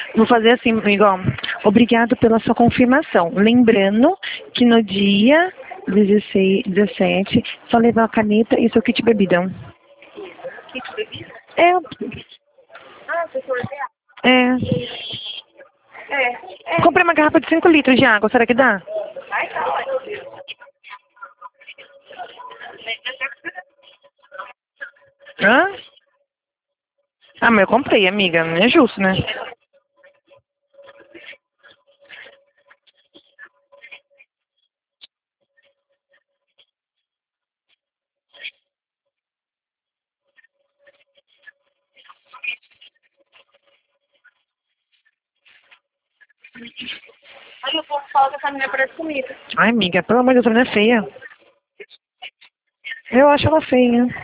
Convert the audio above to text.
Vou fazer assim, igual. Obrigado pela sua confirmação. Lembrando que no dia 16, 17, só levar a caneta e seu kit bebida. Kit bebida? É. Ah, você for ver? É. Comprei uma garrafa de 5 litros de água, será que dá? Vai, tá ótimo. Hã? Ah, mas eu comprei, amiga. Não é justo, né? Aí o povo fala que essa menina parece comigo. Ai, amiga, pelo amor de Deus, essa menina é feia. Eu acho ela feia.